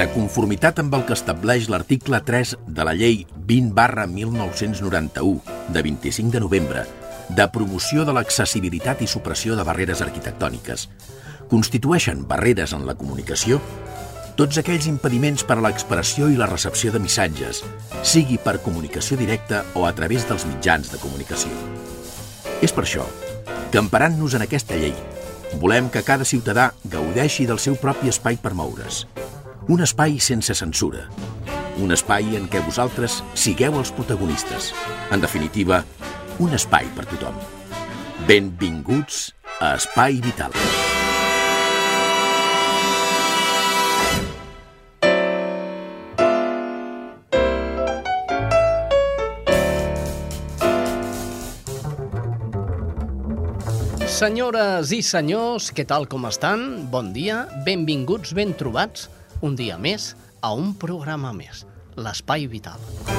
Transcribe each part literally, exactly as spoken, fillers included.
De conformitat amb el que estableix l'article tres de la llei vint barra mil nou-cents noranta-u de vint-i-cinc de novembre de promoció de l'accessibilitat i supressió de barreres arquitectòniques, constitueixen barreres en la comunicació tots aquells impediments per a l'expressió i la recepció de missatges, sigui per comunicació directa o a través dels mitjans de comunicació. És per això que, emparant-nos en aquesta llei, volem que cada ciutadà gaudeixi del seu propi espai per moure's. Un espai sense censura. Un espai en què vosaltres sigueu els protagonistes. En definitiva, un espai per tothom. Benvinguts a Espai Vital. Senyores i senyors, què tal com estan? Bon dia, benvinguts, ben trobats, un dia més a un programa més, l'Espai Vital.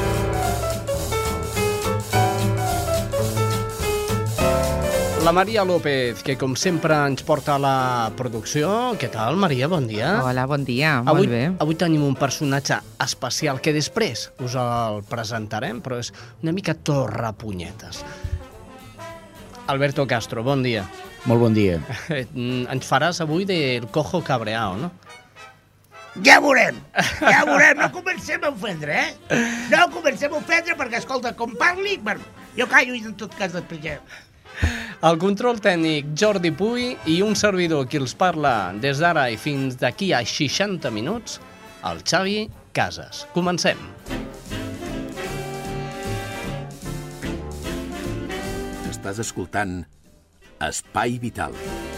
La Maria López, que com sempre ens porta a la producció. Què tal, Maria? Bon dia. Hola, bon dia, avui, molt bé. Avui tenim un personatge especial que després us el presentarem, però és una mica torrapunyetes. Alberto Castro, bon dia. Molt bon dia. Ens faràs avui del cojo cabreao, no? Ja veurem, ja veurem. No comencem a ofendre, eh? No comencem a ofendre perquè, escolta, com parli, bueno, jo callo i en tot cas després ja... El control tècnic Jordi Puy i un servidor qui els parla des d'ara i fins d'aquí a seixanta minuts, el Xavi Casas. Comencem. Estàs escoltant Espai Vital.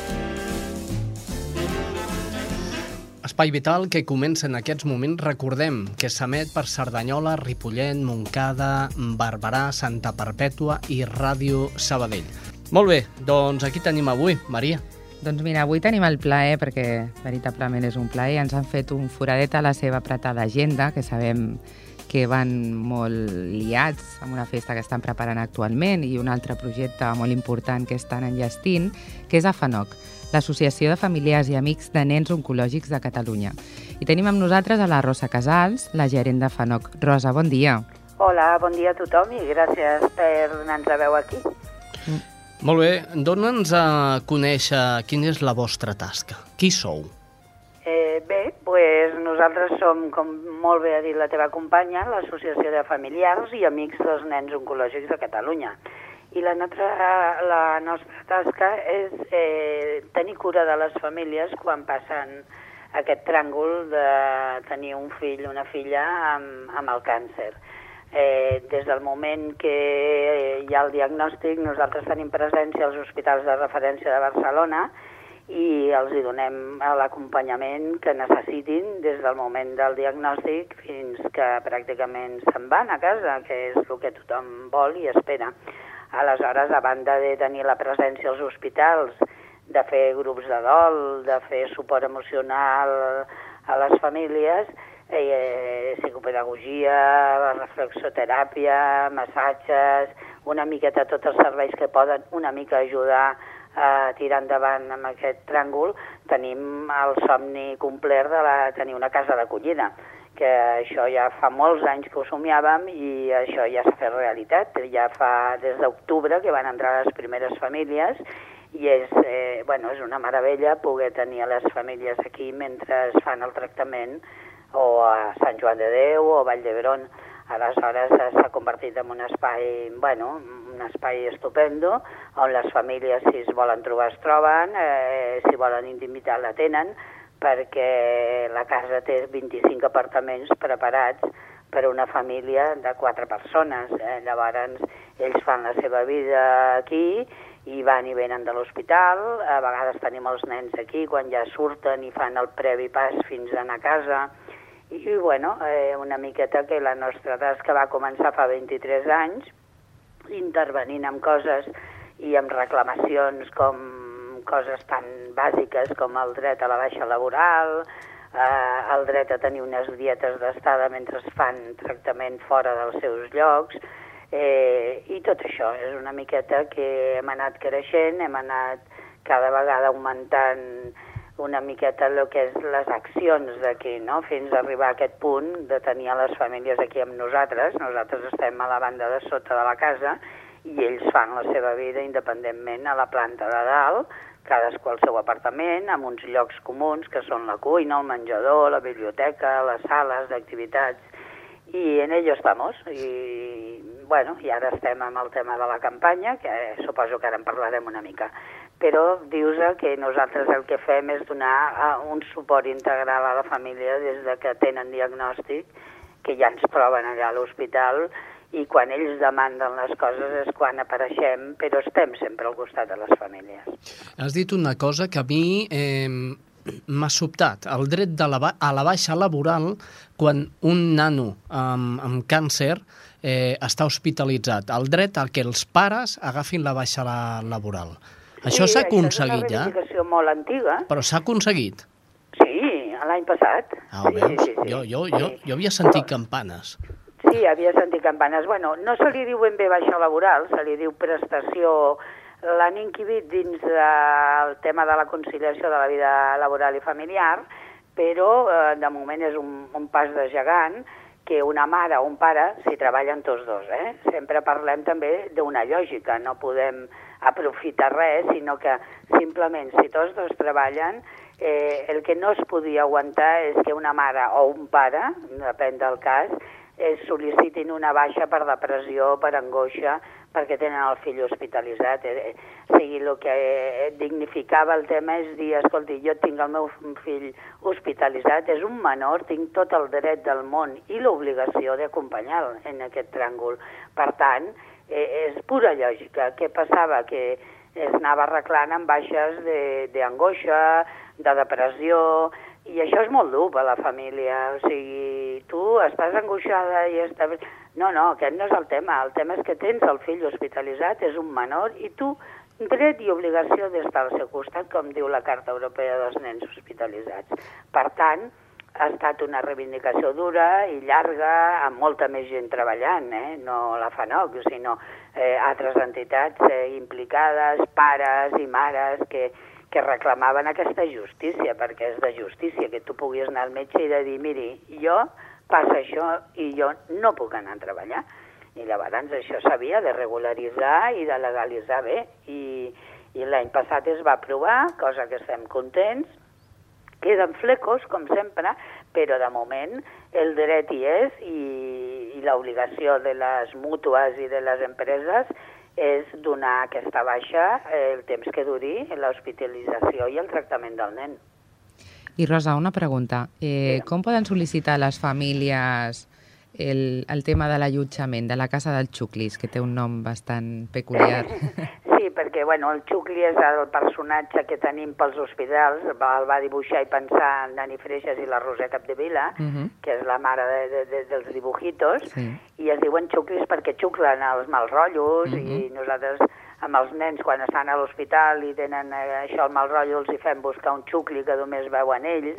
Espai Vital que comença en aquests moments. Recordem que s'emet per Cerdanyola, Ripollet, Montcada, Barberà, Santa Perpètua i Ràdio Sabadell. Molt bé, doncs aquí tenim avui, Maria. Doncs mira, avui tenim el plaer, perquè veritablement és un plaer, ens han fet un foradet a la seva apretada agenda, que sabem que van molt liats amb una festa que estan preparant actualment i un altre projecte molt important que estan enllestint, que és a FANOC, l'Associació de Familiars i Amics de Nens Oncològics de Catalunya. I tenim amb nosaltres a la Rosa Casals, la gerent de FANOC. Rosa, bon dia. Hola, bon dia a tothom i gràcies per donar-nos a veu aquí. Mm. Molt bé, dona'ns a conèixer quina és la vostra tasca. Qui sou? Eh, bé, pues nosaltres som, com molt bé ha dit la teva companya, l'Associació de Familiars i Amics dels Nens Oncològics de Catalunya. I la nostra, la nostra tasca és eh, tenir cura de les famílies quan passen aquest tràngol de tenir un fill o una filla amb, amb el càncer. Eh, des del moment que hi ha el diagnòstic, nosaltres tenim presència als hospitals de referència de Barcelona i els hi donem l'acompanyament que necessitin des del moment del diagnòstic fins que pràcticament se'n van a casa, que és el que tothom vol i espera. Aleshores, a banda de tenir la presència als hospitals, de fer grups de dol, de fer suport emocional a les famílies, eh, psicopedagogia, reflexoteràpia, massatges, una miqueta tots els serveis que poden una mica ajudar a tirar endavant amb aquest tràngol, tenim el somni complet de la, tenir una casa d'acollida, que això ja fa molts anys que ho somiàvem i això ja s'ha fet realitat. Ja fa des d'octubre que van entrar les primeres famílies i és, eh, bueno, és una meravella poder tenir les famílies aquí mentre es fan el tractament o a Sant Joan de Déu o a Vall d'Hebron. Aleshores s'ha convertit en un espai, bueno, un espai estupendo, on les famílies, si es volen trobar, es troben, eh, si volen intimitat la tenen, perquè la casa té vint-i-cinc apartaments preparats per a una família de quatre persones. Eh? Llavors, ells fan la seva vida aquí i van i venen de l'hospital. A vegades tenim els nens aquí quan ja surten i fan el previ pas fins a anar a casa. I, bueno, eh, una miqueta que la nostra tasca va començar fa vint-i-tres anys, intervenint en coses i amb reclamacions com coses tan bàsiques com el dret a la baixa laboral, eh, el dret a tenir unes dietes d'estada mentre es fan tractament fora dels seus llocs, eh, i tot això és una miqueta que hem anat creixent, hem anat cada vegada augmentant una miqueta el que és les accions d'aquí, no? Fins a arribar a aquest punt de tenir a les famílies aquí amb nosaltres. Nosaltres estem a la banda de sota de la casa i ells fan la seva vida independentment a la planta de dalt, cadascú al seu apartament, amb uns llocs comuns que són la cuina, el menjador, la biblioteca, les sales d'activitats, i en ello estamos. I, bueno, i ara estem amb el tema de la campanya, que suposo que ara en parlarem una mica. Però dius que nosaltres el que fem és donar un suport integral a la família des de que tenen diagnòstic, que ja ens troben allà a l'hospital, i quan ells demanden les coses és quan apareixem, però estem sempre al costat de les famílies. Has dit una cosa que a mi eh, m'ha sobtat, el dret de la, a la baixa laboral quan un nano amb, amb càncer eh, està hospitalitzat, el dret a que els pares agafin la baixa laboral. Això s'ha aconseguit, ja? És una reivindicació molt antiga. Però s'ha aconseguit? Sí, l'any passat. Ah, ho veus? Sí, sí, sí. Jo, jo, jo, jo havia sentit campanes. Sí, havia sentit campanes. Bueno, no se li diu ben bé baixa laboral, se li diu prestació. L'han inquibit dins del tema de la conciliació de la vida laboral i familiar, però eh, de moment és un, un pas de gegant que una mare o un pare, si treballen tots dos, eh? Sempre parlem també d'una lògica, no podem aprofitar res, sinó que simplement si tots dos treballen, eh, el que no es podia aguantar és que una mare o un pare, depèn del cas, eh, sol·licitin una baixa per depressió, per angoixa, perquè tenen el fill hospitalitzat. Eh, o sigui, el que eh, dignificava el tema és dir, escolti, jo tinc el meu fill hospitalitzat, és un menor, tinc tot el dret del món i l'obligació d'acompanyar-lo en aquest tràngol. Per tant, eh, és pura lògica. Què passava? Que es anava arreglant amb baixes d'angoixa, de, de depressió, i això és molt dur per a la família. O sigui, tu estàs angoixada i estàs... No, no, aquest no és el tema. El tema és que tens el fill hospitalitzat, és un menor, i tu dret i obligació d'estar al seu costat, com diu la Carta Europea dels Nens Hospitalitzats. Per tant, ha estat una reivindicació dura i llarga, amb molta més gent treballant, eh? No la FANOC, sinó eh, altres entitats eh, implicades, pares i mares que, que reclamaven aquesta justícia, perquè és de justícia que tu puguis anar al metge i de dir, miri, jo passa això i jo no puc anar a treballar. I llavors això s'havia de regularitzar i de legalitzar bé. I, i l'any passat es va aprovar, cosa que estem contents. Queden flecos, com sempre, però de moment el dret hi és i, i l'obligació de les mútues i de les empreses és donar aquesta baixa el temps que duri l'hospitalització i el tractament del nen. I Rosa, una pregunta. Eh, com poden sol·licitar les famílies el, el tema de l'allotjament de la Casa dels Xuclis, que té un nom bastant peculiar? Sí, perquè bueno, el Xucli és el personatge que tenim pels hospitals, el va dibuixar i pensar en Dani Freixas i la Roser Capdevila, uh -huh. que és la mare de, de, de, dels dibujitos, sí. I es diuen Xuclis perquè xuclen els mals rotllos, uh -huh. I nosaltres amb els nens quan estan a l'hospital i tenen eh, això el mal rotllo els hi fem buscar un xucli que només veuen ells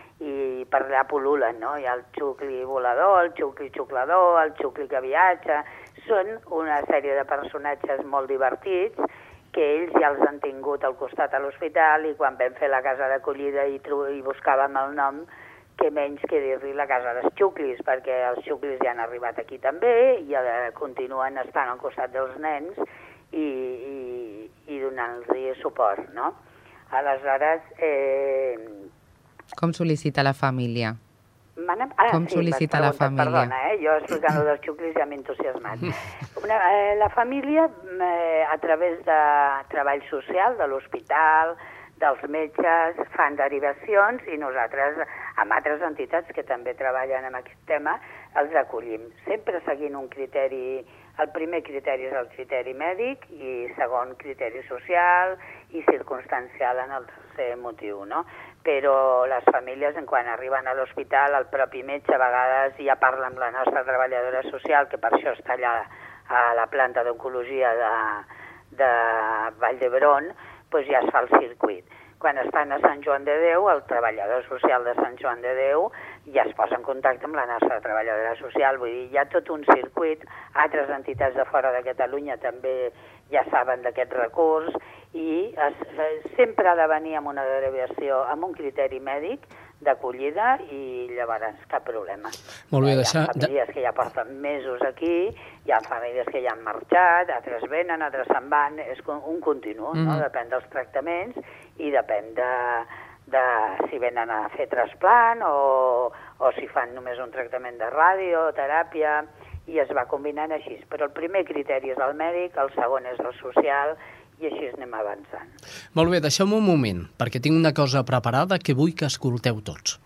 i per allà pol·lulen, no? Hi ha el xucli volador, el xucli xuclador, el xucli que viatja. Són una sèrie de personatges molt divertits que ells ja els han tingut al costat a l'hospital i quan vam fer la casa d'acollida i, i buscàvem el nom, que menys que dir-li la Casa dels Xuclis, perquè els xuclis ja han arribat aquí també i ja continuen estant al costat dels nens i, i, i donant-los suport, no? Aleshores... Eh... Com sol·licita la família? Ah, Com sí, sol·licita la família? Perdona, eh? Jo explicant-ho dels xuclis ja m'he entusiasmat. Una, eh, la família, eh, a través de treball social, de l'hospital, dels metges, fan derivacions i nosaltres, amb altres entitats que també treballen en aquest tema, els acollim. Sempre seguint un criteri... El primer criteri és el criteri mèdic i segon criteri social i circumstancial en el tercer motiu, no? Però les famílies, en quan arriben a l'hospital, el propi metge a vegades ja parla amb la nostra treballadora social, que per això està allà a la planta d'oncologia de, de Vall d'Hebron, doncs ja es fa el circuit. Quan estan a Sant Joan de Déu, el treballador social de Sant Joan de Déu ja es posa en contacte amb la nostra treballadora social. Vull dir, hi ha tot un circuit, altres entitats de fora de Catalunya també ja saben d'aquest recurs i es, sempre ha de venir amb una derivació, amb un criteri mèdic d'acollida i llavors cap problema. Molt bé, hi ha deixar... famílies que ja porten mesos aquí, hi ha famílies que ja han marxat, altres venen, altres se'n van, és un continu, mm. no? Depèn dels tractaments i depèn de, de si venen a fer trasplant o, o si fan només un tractament de ràdio, teràpia, i es va combinant així. Però el primer criteri és el mèdic, el segon és el social, i així anem avançant. Molt bé, deixeu-me un moment, perquè tinc una cosa preparada que vull que escolteu tots.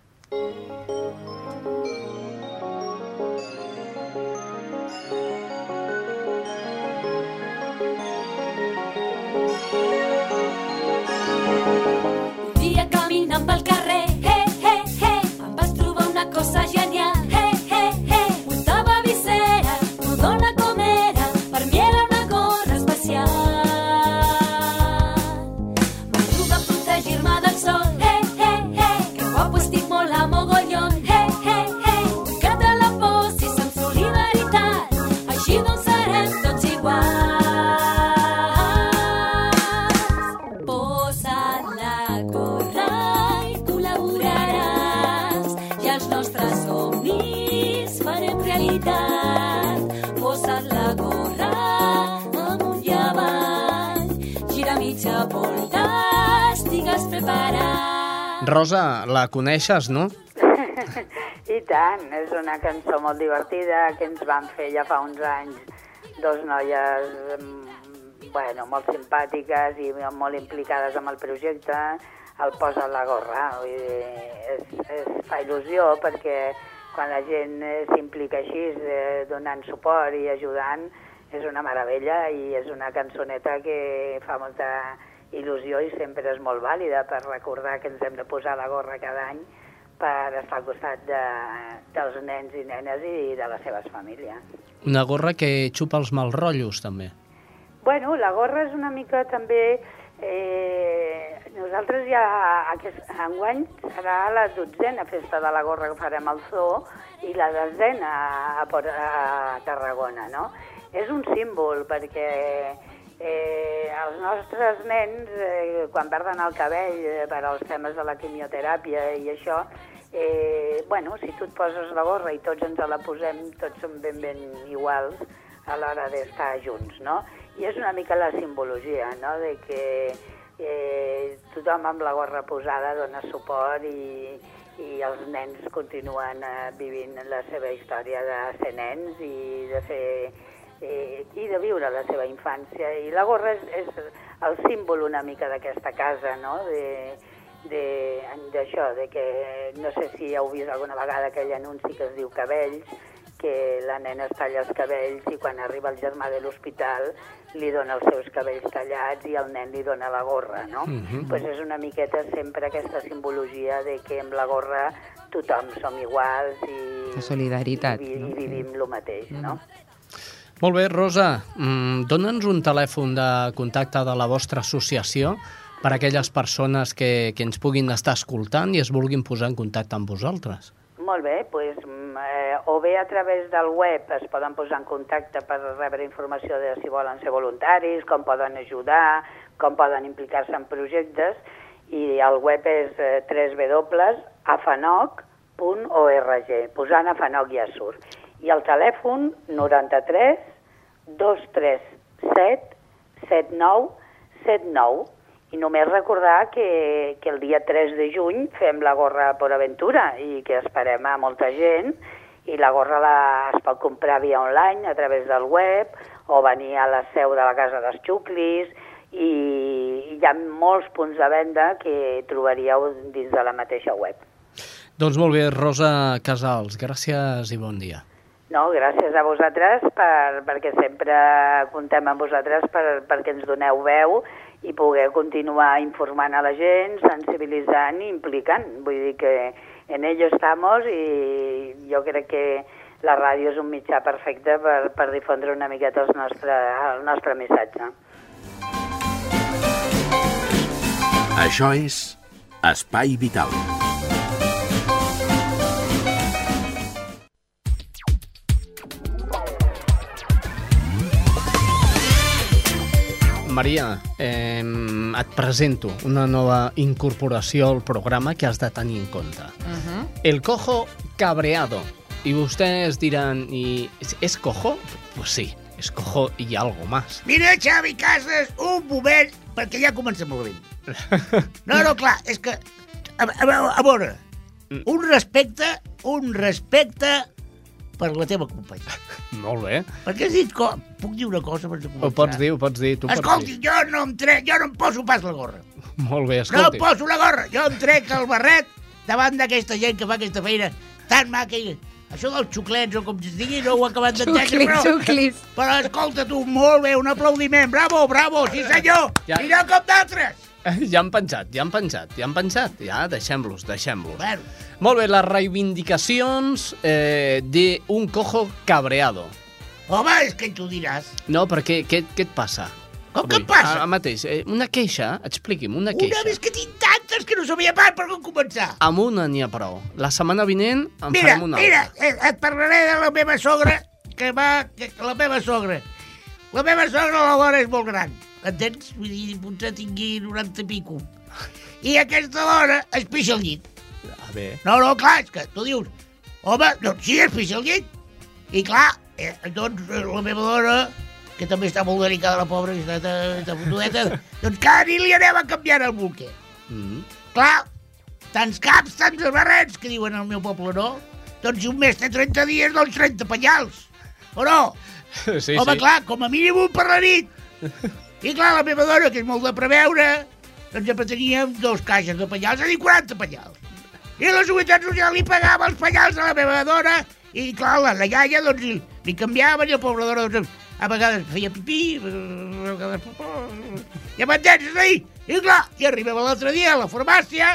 Un dia caminant pel carrer, he, he, he, em vaig trobar una cosa genial, he, he, he, portava visera, rodona com era, per mi era una gorra especial. Protegir-me del sol, hey, hey, hey, que guapo estic molt a mogollon, hey, hey, hey, que te la posis amb solidaritat, així doncs serem tots iguals. Posa't la gorra i col·laboraràs, i els nostres somnis farem realitat. Posa't la gorra amunt i avall, gira mitja volta, estigues preparat. Rosa, la coneixes, no? I tant, és una cançó molt divertida que ens van fer ja fa uns anys dos noies bueno, molt simpàtiques i molt implicades amb el projecte, el Posa la gorra. Vull dir, es, es fa il·lusió perquè quan la gent s'implica així, eh, donant suport i ajudant, és una meravella i és una cançoneta que fa molta il·lusió i sempre és molt vàlida per recordar que ens hem de posar la gorra cada any per estar al costat de, dels nens i nenes i de les seves famílies. Una gorra que xupa els mals rotllos, també. Bueno, la gorra és una mica també... Eh, nosaltres ja aquest enguany serà la dotzena festa de la gorra que farem al Zoo i la desena a, a Tarragona, no? És un símbol perquè Eh, els nostres nens, eh, quan perden el cabell eh, per als temes de la quimioteràpia i això, eh, bueno, si tu et poses la gorra i tots ens la posem, tots som ben ben iguals a l'hora d'estar junts, no? I és una mica la simbologia, no?, de que eh, tothom amb la gorra posada dona suport i, i els nens continuen eh, vivint la seva història de ser nens i de fer... Eh, i de viure la seva infància, i la gorra és, és el símbol una mica d'aquesta casa, no?, d'això, de, de, de que no sé si heu vist alguna vegada aquell anunci que es diu Cabells, que la nena es talla els cabells i quan arriba el germà de l'hospital li dona els seus cabells tallats i el nen li dona la gorra, no? Mm-hmm. Pues és una miqueta sempre aquesta simbologia de que amb la gorra tothom som iguals i, de solidaritat, i, i, no? i vivim el mateix, no? Molt bé, Rosa, mmm, dona'ns un telèfon de contacte de la vostra associació per a aquelles persones que, que ens puguin estar escoltant i es vulguin posar en contacte amb vosaltres. Molt bé, doncs, eh, o bé a través del web es poden posar en contacte per rebre informació de si volen ser voluntaris, com poden ajudar, com poden implicar-se en projectes, i el web és eh, w w w punt afanoc punt org. Posant Afanoc ja surt. I el telèfon noranta-tres dos tres set set nou set nou. I només recordar que, que el dia tres de juny fem la gorra Por Aventura i que esperem a molta gent, i la gorra la, es pot comprar via online a través del web o venir a la seu de la Casa dels Xuclis, i hi ha molts punts de venda que trobaríeu dins de la mateixa web. Doncs molt bé, Rosa Casals, gràcies i bon dia. No, gràcies a vosaltres per, perquè sempre comptem amb vosaltres per, perquè ens doneu veu i poder continuar informant a la gent, sensibilitzant i implicant. Vull dir que en ello estamos i jo crec que la ràdio és un mitjà perfecte per, per difondre una miqueta el nostre, el nostre missatge. Això és Espai Vital. Maria, eh, et presento una nova incorporació al programa que has de tenir en compte. Uh-huh. El cojo cabreado. I vostès diran, i és cojo? Pues sí, és cojo i algo más. Mira, Xavi Casas, un moment, perquè ja comença malament. No, no, clar, és que... A, a, a veure, un respecte, un respecte per la teva companya. Molt bé. Perquè has dit... Co... Puc dir una cosa abans de començar? Ho pots dir, ho pots dir. Tu Escolti, pots dir. jo no em trec, jo no em poso pas la gorra. Molt bé, No escolti. em poso la gorra, jo em trec el barret davant d'aquesta gent que fa aquesta feina tan maca. I... Això dels xuclets, o com es digui, no ho he acabat d'entendre, Xuclis, però... xuclis. Però escolta tu, molt bé, un aplaudiment, bravo, bravo, sí senyor, Ja. i no com d'altres. Ja han penjat, ja han penjat, ja han penjat. Ja, deixem-los, deixem-los. Bueno, Molt bé, les reivindicacions eh, d'un cojo cabreado. home, és que tu diràs. No, perquè què, què et passa? Com avui? que em passa? Ara mateix, eh, una queixa, expliqui'm, una Una queixa. vez que tinc tantes que no sabia pas per on començar. Amb una n'hi ha prou. La setmana vinent en Mira, farem una mira, altra. eh, et parlaré de la meva sogra, que va... Que, la meva sogra. La meva sogra, la dona, és molt gran. Entens? Vull dir, potser tingui noranta i pico. I aquesta dona es pixa al llit. Ah, bé. No, no, clar, és que tu dius, home, doncs sí, es pixa al llit. I clar, eh, doncs eh, la meva dona, que també està molt delicada, la pobra, que està, està fotudeta, doncs cada nit li anem a canviar el bolquer. Mm. Clar, tants caps, tants barrets, que diuen al meu poble, no? Doncs si un mes té trenta dies, doncs trenta penyals. O no? Sí, Home, sí. clar, com a mínim un per la nit. I clar, la meva dona, que és molt de preveure, doncs sempre teníem dos caixes de penyals, és a dir, quaranta penyals. I la Seguretat Social li pagava els penyals a la meva dona, i clar, la, la iaia, doncs, li, li canviava, i la pobra dona, doncs, a vegades feia pipí, a vegades... Ja m'entens, és a dir? I clar, i arribava l'altre dia a la farmàcia,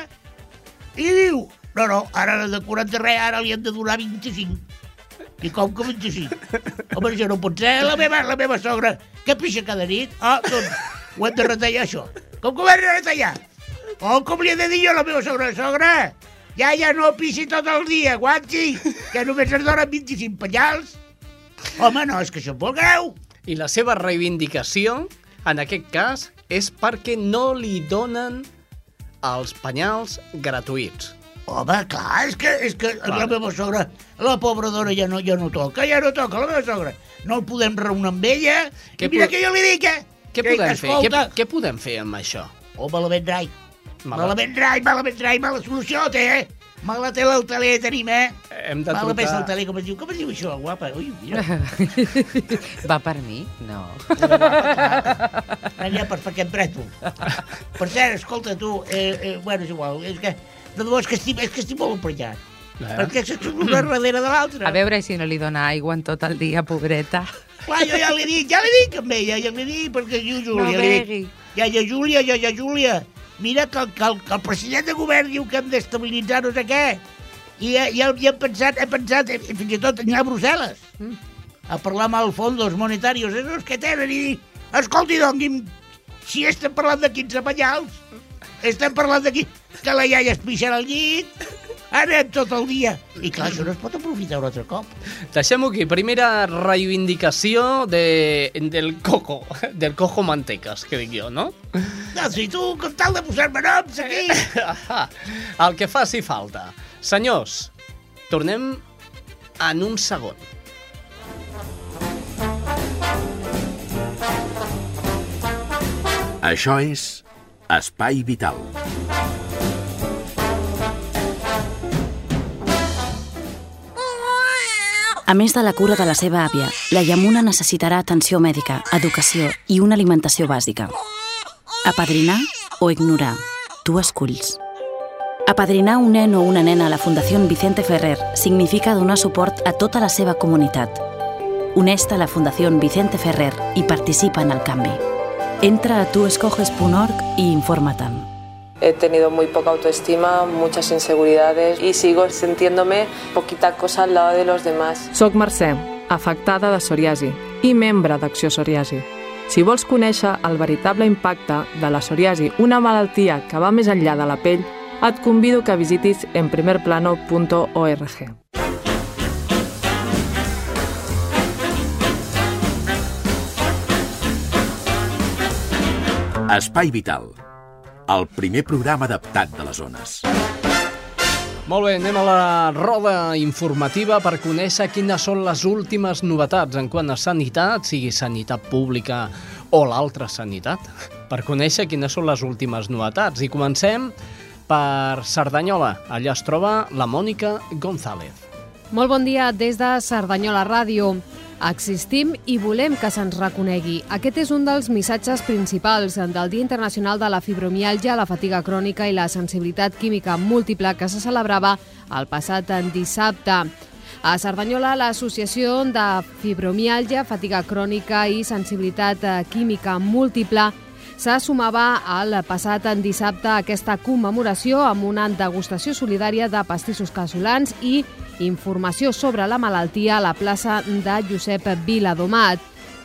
i diu, no, no, ara de quaranta res, ara li hem de donar vint-i-cinc. I com que vint-i-cinc? Home, això no pot ser, la meva, la meva sogra, que pixa cada nit. Ah, doncs, ho hem de retallar, això. Com que ho hem de retallar? Oh, com li he de dir jo a la meva sogra? Sogra, ja, ja no pixi tot el dia, aguanti, que només es donen vint-i-cinc penyals. Home, no, és que això és molt greu. I la seva reivindicació, en aquest cas, és perquè no li donen els penyals gratuïts. Home, clar, és que, és que la meva sogra, la pobra dona ja no, ja no toca, ja no toca, la meva sogra. No el podem reunir amb ella. Què I mira po- que jo li dic, eh? Què que, podem fer? Què, escolta, què podem fer amb això? Oh, malament rai. Mala- Malament rai, malament rai, mala solució té, eh? Mala té l'altaler, tenim, eh? Hem de Mala pes trucar... l'altaler, com es diu? Com es diu això, guapa? Ui, mira. Va per mi? No. Anirà per aquest brètol. Per cert, escolta, tu, eh, eh, bueno, és igual, és que, de debò, és que estic, és que estic molt emprenyat. Eh? Perquè és una darrere de l'altra. A veure si no li dona aigua en tot el dia, pobreta. Clar, jo ja li dic, ja li dic amb ella, ja li dic, perquè es diu Júlia. No li dic, begui. ja, ja, Júlia, ja, ja, Júlia, mira que, el- que, el, que el president de govern diu que hem d'estabilitzar no sé què. I, i, i hem pensat, hem pensat, eh, fins i tot anar a Brussel·les, a parlar amb els fondos monetaris, esos que tenen, i dir, escolti, doni'm, si estem parlant de quinze penyals, estem parlant d'aquí, que la iaia es pixa al llit, anem tot el dia. I clar, això no es pot aprofitar un altre cop. Deixem-ho aquí. Primera reivindicació de, del coco, del cojo manteques, que dic jo, no? No, si tu, com tal de posar-me noms aquí... El que faci falta. Senyors, tornem en un segon. Això és Espai Vital. A més de la cura de la seva àvia, la Yamuna necessitarà atenció mèdica, educació i una alimentació bàsica. Apadrinar o ignorar, tu esculls. Apadrinar un nen o una nena a la Fundació Vicente Ferrer significa donar suport a tota la seva comunitat. Uneix-te a la Fundació Vicente Ferrer i participa en el canvi. Entra a tu escoges punt org i informa-te'n. He tenido muy poca autoestima, muchas inseguridades y sigo sintiéndome poquita cosa al lado de los demás. Soc Mercè, afectada de psoriasi i membre d'Acció Psoriasi. Si vols conèixer el veritable impacte de la psoriasi, una malaltia que va més enllà de la pell, et convido que visitis en primer plano punt org. Espai Vital, el primer programa adaptat de les ones. Molt bé, anem a la roda informativa per conèixer quines són les últimes novetats en quant a sanitat, sigui sanitat pública o l'altra sanitat, per conèixer quines són les últimes novetats. I comencem per Cerdanyola. Allà es troba la Mònica González. Molt bon dia des de Cerdanyola Ràdio. Existim i volem que se'ns reconegui. Aquest és un dels missatges principals del Dia Internacional de la Fibromiàlgia, la fatiga crònica i la sensibilitat química múltiple que se celebrava el passat dissabte. A Cerdanyola, l'Associació de Fibromiàlgia, Fatiga Crònica i Sensibilitat Química Múltiple se sumava al passat dissabte a aquesta commemoració amb una degustació solidària de pastissos casolans i informació sobre la malaltia a la plaça de Josep Viladomat.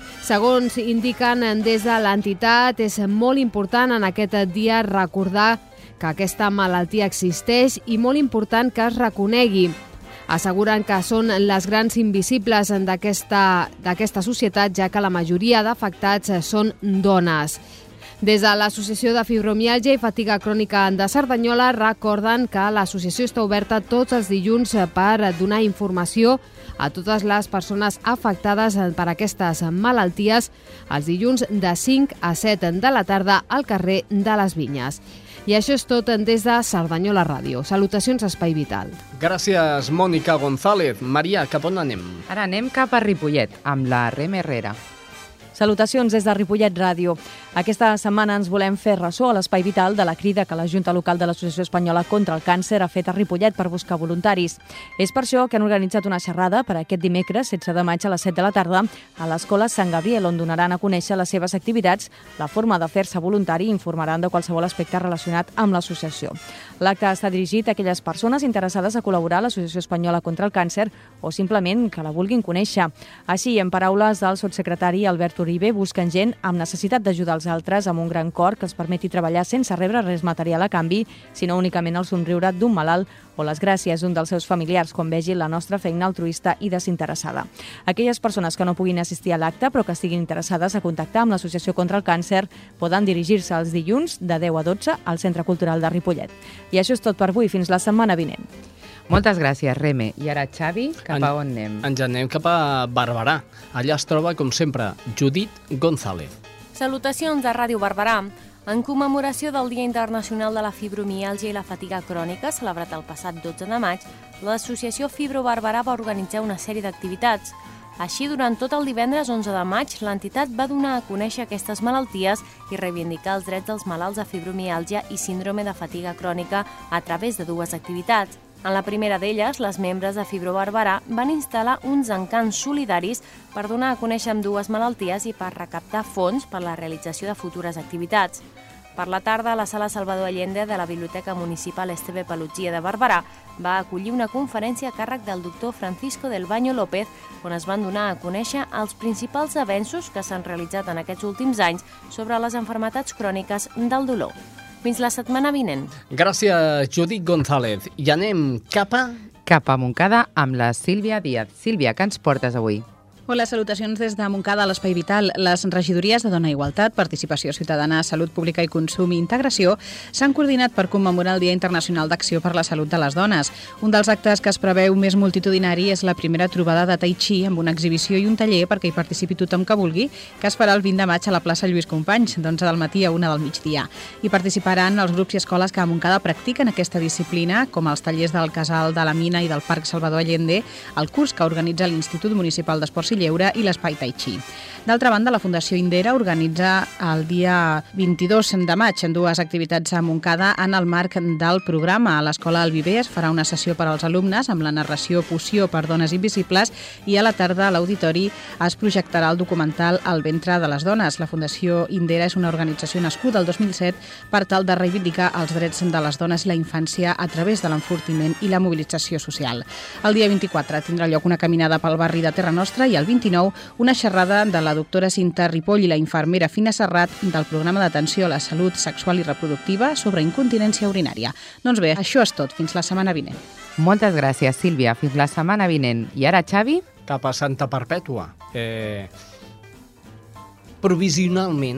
Segons indiquen des de l'entitat, és molt important en aquest dia recordar que aquesta malaltia existeix i molt important que es reconegui. Asseguren que són les grans invisibles d'aquesta d'aquesta societat, ja que la majoria d'afectats són dones. Des de l'Associació de Fibromiàlgia i Fatiga Crònica de Cerdanyola recorden que l'associació està oberta tots els dilluns per donar informació a totes les persones afectades per aquestes malalties els dilluns de cinc a set de la tarda al carrer de les Vinyes. I això és tot des de Cerdanyola Ràdio. Salutacions, Espai Vital. Gràcies, Mònica González. Maria, cap on anem? Ara anem cap a Ripollet, amb la Rem Herrera. Salutacions des de Ripollet Ràdio. Aquesta setmana ens volem fer ressò a l'Espai Vital de la crida que la Junta Local de l'Associació Espanyola contra el Càncer ha fet a Ripollet per buscar voluntaris. És per això que han organitzat una xerrada per aquest dimecres, setze de maig a les set de la tarda, a l'Escola Sant Gabriel, on donaran a conèixer les seves activitats, la forma de fer-se voluntari i informaran de qualsevol aspecte relacionat amb l'associació. L'acte està dirigit a aquelles persones interessades a col·laborar a l'Associació Espanyola contra el Càncer o simplement que la vulguin conèixer. Així, en paraules del sotssecretari Albert Uribe, busquen gent amb necessitat d'ajudar els altres amb un gran cor que els permeti treballar sense rebre res material a canvi, sinó únicament el somriure d'un malalt o les gràcies d'un dels seus familiars quan vegi la nostra feina altruista i desinteressada. Aquelles persones que no puguin assistir a l'acte però que estiguin interessades a contactar amb l'Associació contra el Càncer poden dirigir-se els dilluns de deu a dotze al Centre Cultural de Ripollet. I això és tot per avui. Fins la setmana vinent. Moltes gràcies, Reme. I ara, Xavi, cap en, a on anem? Ens anem cap a Barberà. Allà es troba, com sempre, Judit González. Salutacions de Ràdio Barberà. En commemoració del Dia Internacional de la Fibromiàlgia i la Fatiga Crònica, celebrat el passat dotze de maig, l'Associació Fibro Barberà va organitzar una sèrie d'activitats. Així, durant tot el divendres onze de maig, l'entitat va donar a conèixer aquestes malalties i reivindicar els drets dels malalts de fibromiàlgia i síndrome de fatiga crònica a través de dues activitats. En la primera d'elles, les membres de Fibro Barberà van instal·lar uns encants solidaris per donar a conèixer ambdues malalties i per recaptar fons per a la realització de futures activitats. Per la tarda, la Sala Salvador Allende de la Biblioteca Municipal Esteve Palutgia de Barberà va acollir una conferència a càrrec del doctor Francisco del Baño López, on es van donar a conèixer els principals avenços que s'han realitzat en aquests últims anys sobre les malalties cròniques del dolor. Fins la setmana vinent. Gràcies, Judit González. I anem cap a... Cap a Montcada amb la Sílvia Díaz. Sílvia, què ens portes avui? Hola, salutacions des de Montcada a l'Espai Vital. Les regidories de Dona i Igualtat, Participació Ciutadana, Salut Pública i Consum i Integració s'han coordinat per commemorar el Dia Internacional d'Acció per la Salut de les Dones. Un dels actes que es preveu més multitudinari és la primera trobada de Tai Chi amb una exhibició i un taller perquè hi participi tothom que vulgui, que es farà el vint de maig a la plaça Lluís Companys, d'onze del matí a una del migdia. Hi participaran els grups i escoles que a Montcada practiquen aquesta disciplina, com els tallers del Casal de la Mina i del Parc Salvador Allende, el curs que organitza l'Institut Municipal d'Esports i Lleure i l'Espai Tai Chi. D'altra banda, la Fundació Indera organitza el dia vint-i-dos de maig en dues activitats a Montcada en el marc del programa. A l'Escola El Viver es farà una sessió per als alumnes amb la narració Poció per dones invisibles i a la tarda a l'auditori es projectarà el documental El ventre de les dones. La Fundació Indera és una organització nascuda el dos mil set per tal de reivindicar els drets de les dones i la infància a través de l'enfortiment i la mobilització social. El dia vint-i-quatre tindrà lloc una caminada pel barri de Terra Nostra i el vint-i-nou una xerrada de la doctora Cinta Ripoll i la infermera Fina Serrat del programa d'atenció a la salut sexual i reproductiva sobre incontinència urinària. Doncs bé, això és tot. Fins la setmana vinent. Moltes gràcies, Sílvia. Fins la setmana vinent. I ara, Xavi? Cap a Santa Perpètua. Eh, provisionalment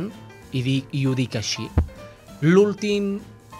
i, dic, i ho dic així, l'últim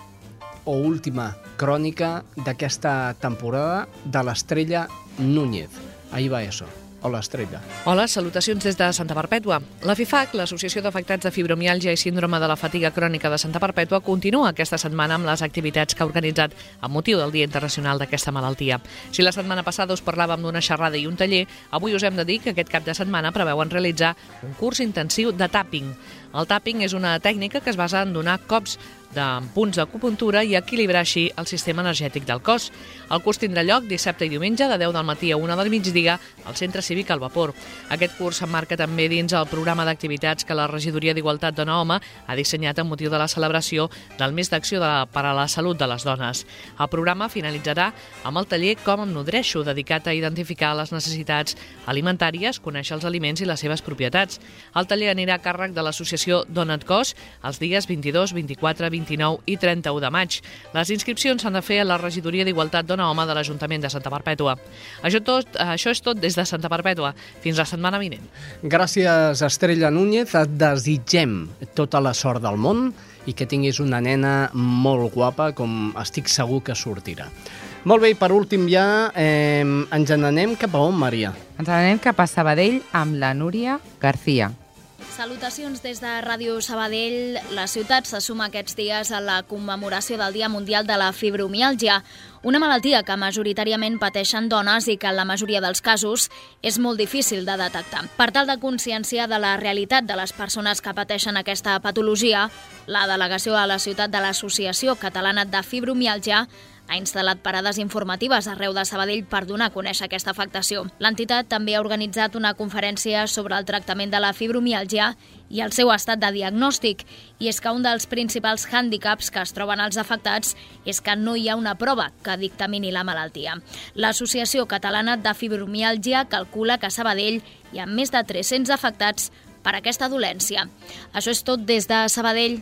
o última crònica d'aquesta temporada de l'Estrella Núñez. Ahí va eso. Hola, Estrella. Hola, salutacions des de Santa Perpètua. La FIFAC, l'Associació d'Afectats de Fibromiàlgia i Síndrome de la Fatiga Crònica de Santa Perpètua, continua aquesta setmana amb les activitats que ha organitzat amb motiu del Dia Internacional d'aquesta malaltia. Si la setmana passada us parlàvem d'una xerrada i un taller, avui us hem de dir que aquest cap de setmana preveuen realitzar un curs intensiu de tapping. El tapping és una tècnica que es basa en donar cops de punts d'acupuntura i equilibrar així el sistema energètic del cos. El curs tindrà lloc dissabte i diumenge de deu del matí a una del migdia al Centre Cívic al Vapor. Aquest curs s'emmarca també dins el programa d'activitats que la Regidoria d'Igualtat Dona-Home ha dissenyat amb motiu de la celebració del mes d'acció de, per a la salut de les dones. El programa finalitzarà amb el taller Com em nodreixo, dedicat a identificar les necessitats alimentàries, conèixer els aliments i les seves propietats. El taller anirà a càrrec de l'associació Dona't Cos els dies vint-i-dos, vint-i-quatre, vint-i-nou i trenta-u de maig. Les inscripcions s'han de fer a la Regidoria d'Igualtat Dona-Home de l'Ajuntament de Santa Perpètua. Això, tot, això és tot des de Santa Perpètua. Fins la setmana vinent. Gràcies, Estrella Núñez. Et desitgem tota la sort del món i que tinguis una nena molt guapa, com estic segur que sortirà. Molt bé, i per últim ja eh, ens n'anem cap a on, Maria? Ens n'anem cap a Sabadell amb la Núria García. Salutacions des de Ràdio Sabadell. La ciutat se suma aquests dies a la commemoració del Dia Mundial de la Fibromiàlgia, una malaltia que majoritàriament pateixen dones i que en la majoria dels casos és molt difícil de detectar. Per tal de conscienciar de la realitat de les persones que pateixen aquesta patologia, la delegació a la ciutat de l'Associació Catalana de Fibromiàlgia ha instal·lat parades informatives arreu de Sabadell per donar a conèixer aquesta afectació. L'entitat també ha organitzat una conferència sobre el tractament de la fibromiàlgia i el seu estat de diagnòstic. I és que un dels principals hàndicaps que es troben els afectats és que no hi ha una prova que dictamini la malaltia. L'Associació Catalana de Fibromiàlgia calcula que a Sabadell hi ha més de tres-cents afectats per aquesta dolència. Això és tot des de Sabadell.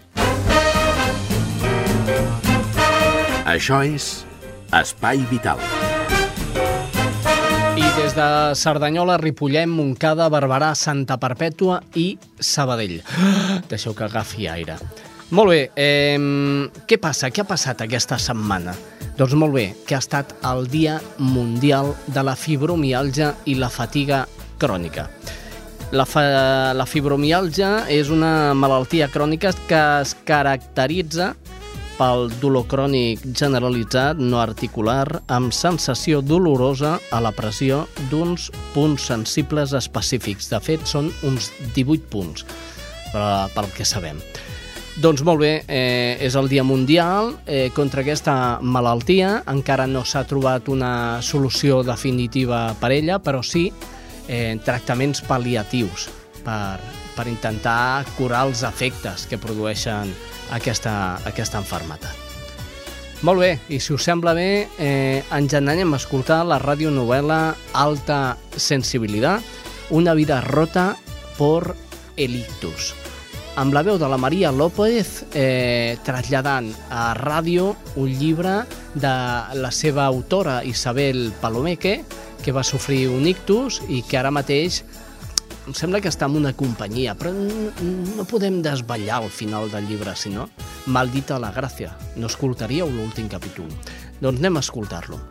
Això és Espai Vital. I des de Cerdanyola, Ripollet, Montcada, Barberà, Santa Perpètua i Sabadell. Deixeu que agafi aire. Molt bé, eh, què passa? Què ha passat aquesta setmana? Doncs molt bé, que ha estat el Dia Mundial de la Fibromiàlgia i la Fatiga Crònica. La, fa, la fibromiàlgia és una malaltia crònica que es caracteritza pel dolor crònic generalitzat, no articular, amb sensació dolorosa a la pressió d'uns punts sensibles específics. De fet, són uns divuit punts, pel que sabem. Doncs molt bé, eh, és el Dia Mundial eh, contra aquesta malaltia. Encara no s'ha trobat una solució definitiva per ella, però sí eh, tractaments pal·liatius per, per intentar curar els efectes que produeixen aquesta, aquesta malaltia. Molt bé, i si us sembla bé, eh, ens n'anem a escoltar la radionovel·la Alta Sensibilitat, una vida rota por el ictus. Amb la veu de la Maria López, eh, traslladant a ràdio un llibre de la seva autora Isabel Palomeque, que va sofrir un ictus i que ara mateix em sembla que està en una companyia, però no podem desvetllar al final del llibre, si no, maldita la gràcia. No escoltaríeu l'últim capítol. Doncs anem a escoltar-lo.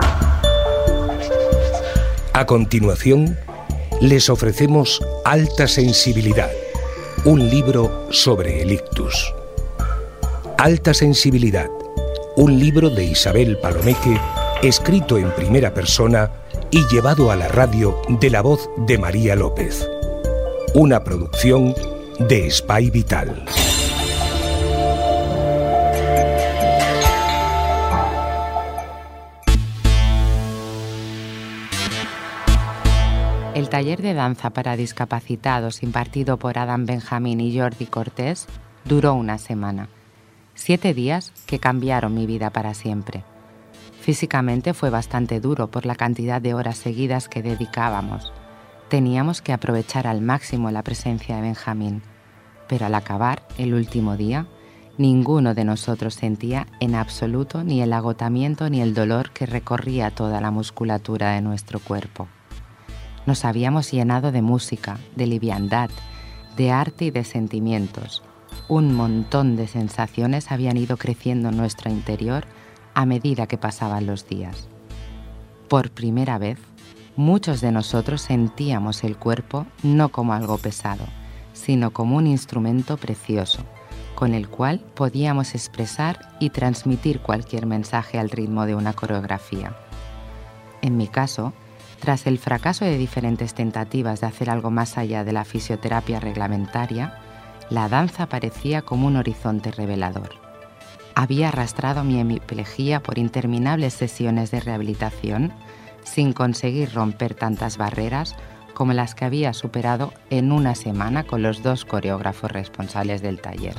A continuación, les ofrecemos Alta Sensibilidad, un libro sobre el ictus. Alta Sensibilidad, un libro de Isabel Palomeque, escrito en primera persona y llevado a la radio de la voz de María López. Una producción de Espai Vital. El taller de danza para discapacitados impartido por Adam Benjamín y Jordi Cortés duró una semana. Siete días que cambiaron mi vida para siempre. Físicamente fue bastante duro por la cantidad de horas seguidas que dedicábamos. Teníamos que aprovechar al máximo la presencia de Benjamín, pero al acabar el último día, ninguno de nosotros sentía en absoluto ni el agotamiento ni el dolor que recorría toda la musculatura de nuestro cuerpo. Nos habíamos llenado de música, de liviandad, de arte y de sentimientos. un montón de sensaciones habían ido creciendo en nuestro interior a medida que pasaban los días. Por primera vez, muchos de nosotros sentíamos el cuerpo no como algo pesado, sino como un instrumento precioso, con el cual podíamos expresar y transmitir cualquier mensaje al ritmo de una coreografía. En mi caso, tras el fracaso de diferentes tentativas de hacer algo más allá de la fisioterapia reglamentaria, la danza parecía como un horizonte revelador. Había arrastrado mi hemiplegia por interminables sesiones de rehabilitación sin conseguir romper tantas barreras como las que había superado en una semana con los dos coreógrafos responsables del taller.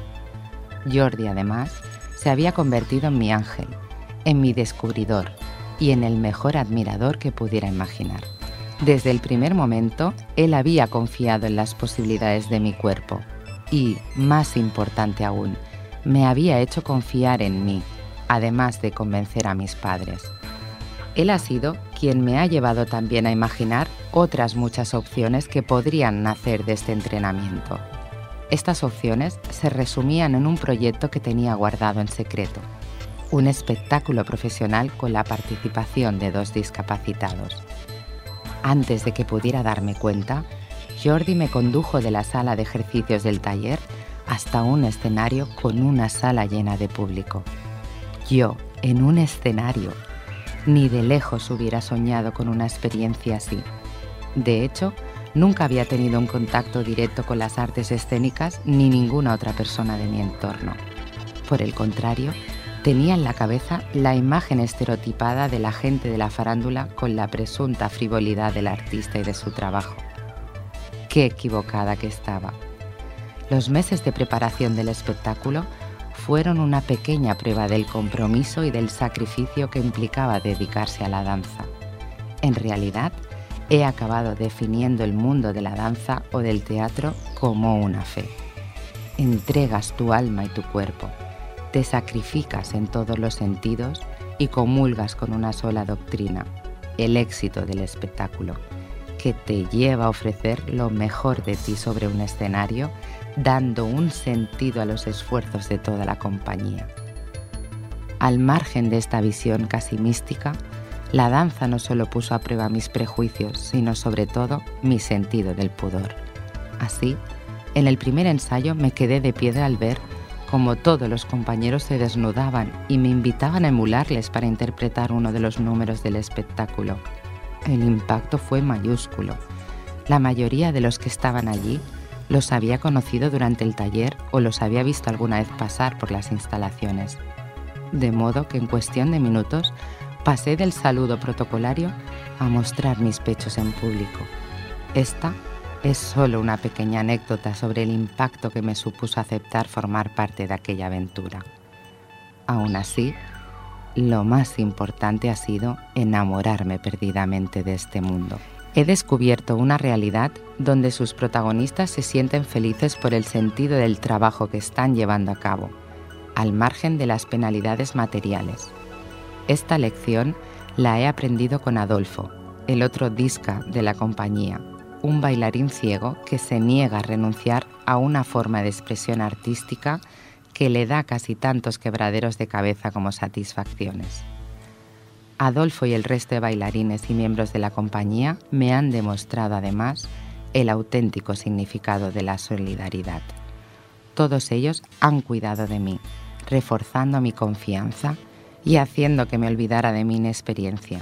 Jordi, además, se había convertido en mi ángel, en mi descubridor y en el mejor admirador que pudiera imaginar. Desde el primer momento, él había confiado en las posibilidades de mi cuerpo y, más importante aún, me había hecho confiar en mí, además de convencer a mis padres. Él ha sido quien me ha llevado también a imaginar otras muchas opciones que podrían nacer de este entrenamiento. Estas opciones se resumían en un proyecto que tenía guardado en secreto, un espectáculo profesional con la participación de dos discapacitados. Antes de que pudiera darme cuenta, Jordi me condujo de la sala de ejercicios del taller hasta un escenario con una sala llena de público. Yo, en un escenario, ni de lejos hubiera soñado con una experiencia así. De hecho, nunca había tenido un contacto directo con las artes escénicas ni ninguna otra persona de mi entorno. Por el contrario, tenía en la cabeza la imagen estereotipada de la gente de la farándula con la presunta frivolidad del artista y de su trabajo. Qué equivocada que estaba. Los meses de preparación del espectáculo fueron una pequeña prueba del compromiso y del sacrificio que implicaba dedicarse a la danza. En realidad, he acabado definiendo el mundo de la danza o del teatro como una fe. Entregas tu alma y tu cuerpo, te sacrificas en todos los sentidos y comulgas con una sola doctrina, el éxito del espectáculo, que te lleva a ofrecer lo mejor de ti sobre un escenario, dando un sentido a los esfuerzos de toda la compañía. Al margen de esta visión casi mística, la danza no solo puso a prueba mis prejuicios, sino sobre todo mi sentido del pudor. Así, en el primer ensayo me quedé de piedra al ver cómo todos los compañeros se desnudaban y me invitaban a emularles para interpretar uno de los números del espectáculo. El impacto fue mayúsculo. La mayoría de los que estaban allí los había conocido durante el taller o los había visto alguna vez pasar por las instalaciones. De modo que en cuestión de minutos pasé del saludo protocolario a mostrar mis pechos en público. Esta es solo una pequeña anécdota sobre el impacto que me supuso aceptar formar parte de aquella aventura. Aún así, lo más importante ha sido enamorarme perdidamente de este mundo. He descubierto una realidad donde sus protagonistas se sienten felices por el sentido del trabajo que están llevando a cabo, al margen de las penalidades materiales. Esta lección la he aprendido con Adolfo, el otro disca de la compañía, un bailarín ciego que se niega a renunciar a una forma de expresión artística que le da casi tantos quebraderos de cabeza como satisfacciones. Adolfo y el resto de bailarines y miembros de la compañía me han demostrado además el auténtico significado de la solidaridad. Todos ellos han cuidado de mí, reforzando mi confianza y haciendo que me olvidara de mi inexperiencia.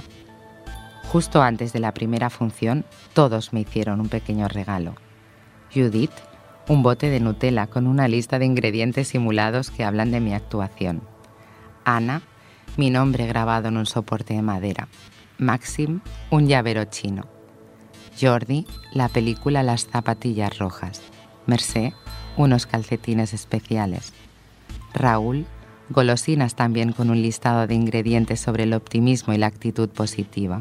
Justo antes de la primera función, todos me hicieron un pequeño regalo. Judith, un bote de Nutella con una lista de ingredientes simulados que hablan de mi actuación. Ana, mi nombre grabado en un soporte de madera. Maxim, un llavero chino. Jordi, la película Las zapatillas rojas. Mercé, unos calcetines especiales. Raúl, golosinas también con un listado de ingredientes sobre el optimismo y la actitud positiva.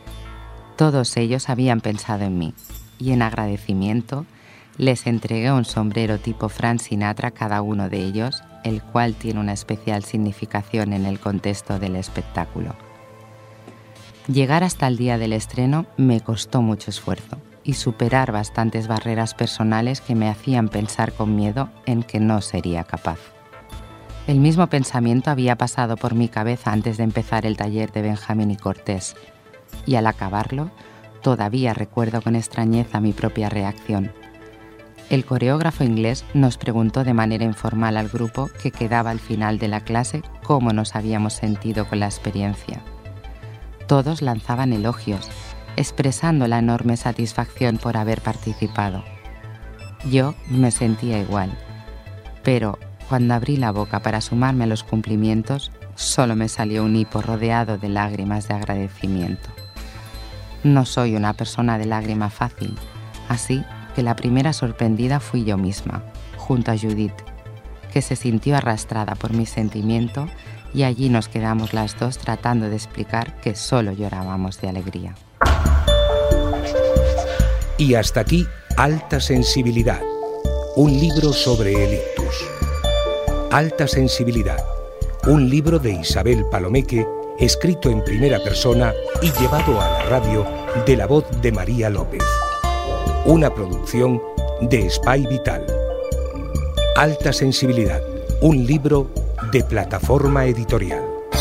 Todos ellos habían pensado en mí y en agradecimiento les entregué un sombrero tipo Frank Sinatra a cada uno de ellos, el cual tiene una especial significación en el contexto del espectáculo. Llegar hasta el día del estreno me costó mucho esfuerzo. y superar bastantes barreras personales que me hacían pensar con miedo en que no sería capaz. El mismo pensamiento había pasado por mi cabeza antes de empezar el taller de Benjamín y Cortés, y al acabarlo, todavía recuerdo con extrañeza mi propia reacción. El coreógrafo inglés nos preguntó de manera informal al grupo que quedaba al final de la clase cómo nos habíamos sentido con la experiencia. Todos lanzaban elogios, expresando la enorme satisfacción por haber participado. Yo me sentía igual, pero cuando abrí la boca para sumarme a los cumplimientos, solo me salió un hipo rodeado de lágrimas de agradecimiento. No soy una persona de lágrima fácil, así que la primera sorprendida fui yo misma, junto a Judith, que se sintió arrastrada por mi sentimiento, y allí nos quedamos las dos tratando de explicar que solo llorábamos de alegría. Y hasta aquí, Alta Sensibilidad, un libro sobre el ictus. Alta Sensibilidad, un libro de Isabel Palomeque, escrito en primera persona y llevado a la radio de la voz de María López. Una producción de Espai Vital. Alta Sensibilidad, un libro de Plataforma Editorial.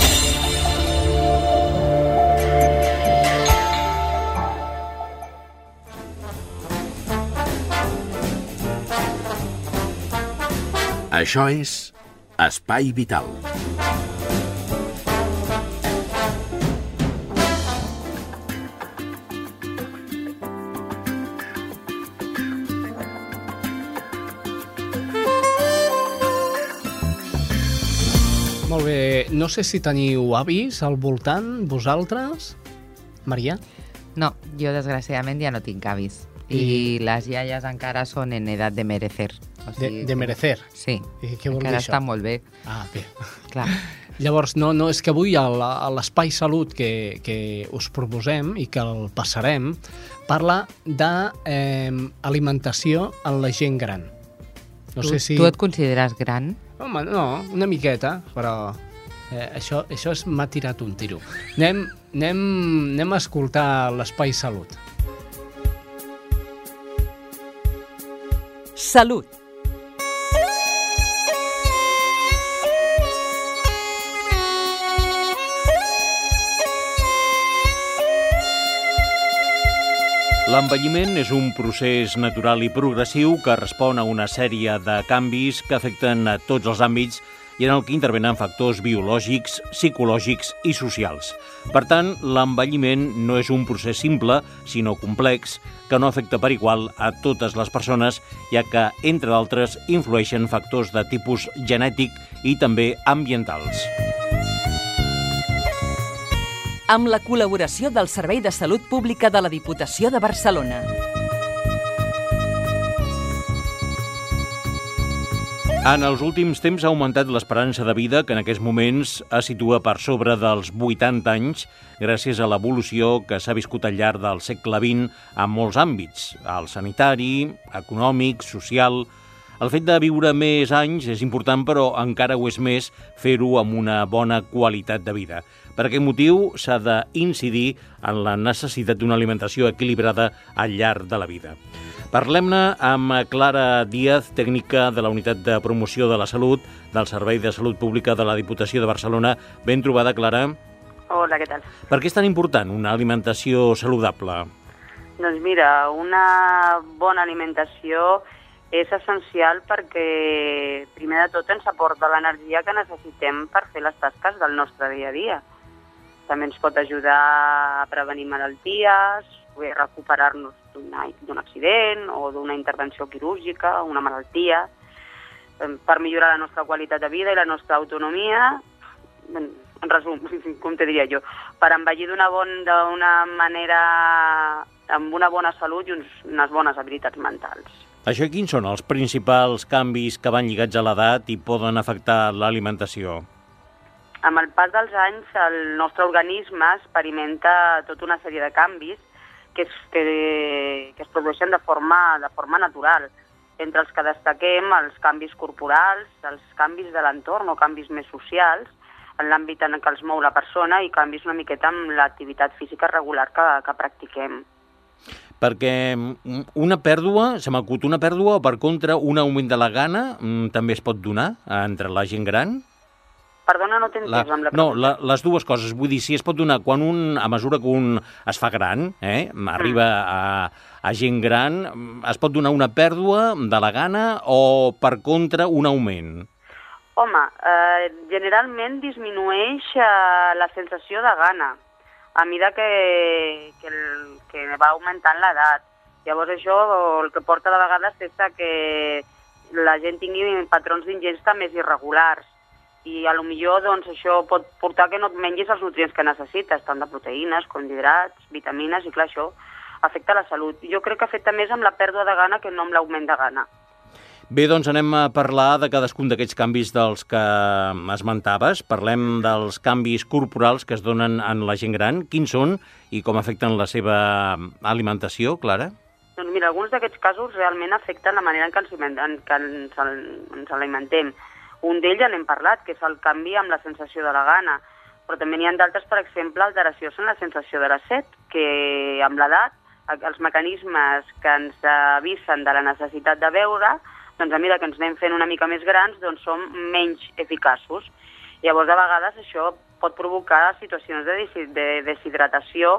Això és Espai Vital. Molt bé, no sé si teniu avis al voltant, vosaltres? Maria? No, jo desgraciadament ja no tinc avis. I, I les iaies encara són en edat de merecer. O sigui, de, de merecer? Sí, I què vol encara dir això? està molt bé. Ah, bé. Clar. Llavors, no, no, és que avui a l'Espai Salut que, que us proposem i que el passarem parla d'alimentació eh, en la gent gran. No tu, sé si... tu et consideres gran? Home, no, una miqueta, però eh, això, això és, m'ha tirat un tiro. Anem, anem, anem a escoltar l'Espai Salut. Salut. L'envelliment és un procés natural i progressiu que respon a una sèrie de canvis que afecten a tots els àmbits i en el que intervenen factors biològics, psicològics i socials. Per tant, l'envelliment no és un procés simple, sinó complex, que no afecta per igual a totes les persones, ja que, entre d'altres, influeixen factors de tipus genètic i també ambientals. Amb la col·laboració del Servei de Salut Pública de la Diputació de Barcelona. En els últims temps ha augmentat l'esperança de vida, que en aquests moments es situa per sobre dels vuitanta anys, gràcies a l'evolució que s'ha viscut al llarg del segle vint en molts àmbits, el sanitari, econòmic, social. El fet de viure més anys és important, però encara ho és més fer-ho amb una bona qualitat de vida. Per aquest motiu s'ha d'incidir en la necessitat d'una alimentació equilibrada al llarg de la vida. Parlem-ne amb Clara Díaz, tècnica de la Unitat de Promoció de la Salut del Servei de Salut Pública de la Diputació de Barcelona. Ben trobada, Clara. Hola, què tal? Per què és tan important una alimentació saludable? Doncs mira, una bona alimentació és essencial perquè, primer de tot, ens aporta l'energia que necessitem per fer les tasques del nostre dia a dia. També ens pot ajudar a prevenir malalties, o a recuperar-nos d'un accident o d'una intervenció quirúrgica, una malaltia, per millorar la nostra qualitat de vida i la nostra autonomia, en resum, com te diria jo, per envellir d'una bon, d'una manera, amb una bona salut i uns, unes bones habilitats mentals. Això, quins són els principals canvis que van lligats a l'edat i poden afectar l'alimentació? Amb el pas dels anys, el nostre organisme experimenta tota una sèrie de canvis que es, que, que es produeixen de forma, de forma natural, entre els que destaquem els canvis corporals, els canvis de l'entorn o canvis més socials, en l'àmbit en què els mou la persona, i canvis una miqueta amb l'activitat física regular que, que practiquem. perquè una pèrdua, se m'acut, una pèrdua o per contra un augment de la gana també es pot donar entre la gent gran? Perdona, no t'he entès amb la pregunta. No, la, les dues coses. Vull dir, si es pot donar quan un, a mesura que un es fa gran, eh, arriba a, a gent gran, es pot donar una pèrdua de la gana o, per contra, un augment? Home, eh, generalment disminueix eh, la sensació de gana a mesura que, que, el, que va augmentant l'edat. Llavors això el que porta de vegades és que la gent tingui patrons d'ingesta més irregulars. I a lo millor doncs, això pot portar que no et mengis els nutrients que necessites, tant de proteïnes com d'hidrats, vitamines, i clar, això afecta la salut. Jo crec que afecta més amb la pèrdua de gana que no amb l'augment de gana. Bé, doncs anem a parlar de cadascun d'aquests canvis dels que esmentaves. Parlem dels canvis corporals que es donen en la gent gran. Quins són i com afecten la seva alimentació, Clara? Doncs mira, alguns d'aquests casos realment afecten la manera en què ens, en què ens, ens alimentem. Un d'ells ja n'hem parlat, que és el canvi amb la sensació de la gana, però també n'hi ha d'altres, per exemple, alteracions en la sensació de la set, que amb l'edat els mecanismes que ens avisen de la necessitat de beure, doncs a mesura que ens anem fent una mica més grans, doncs són menys eficaços. Llavors, a vegades, això pot provocar situacions de, de deshidratació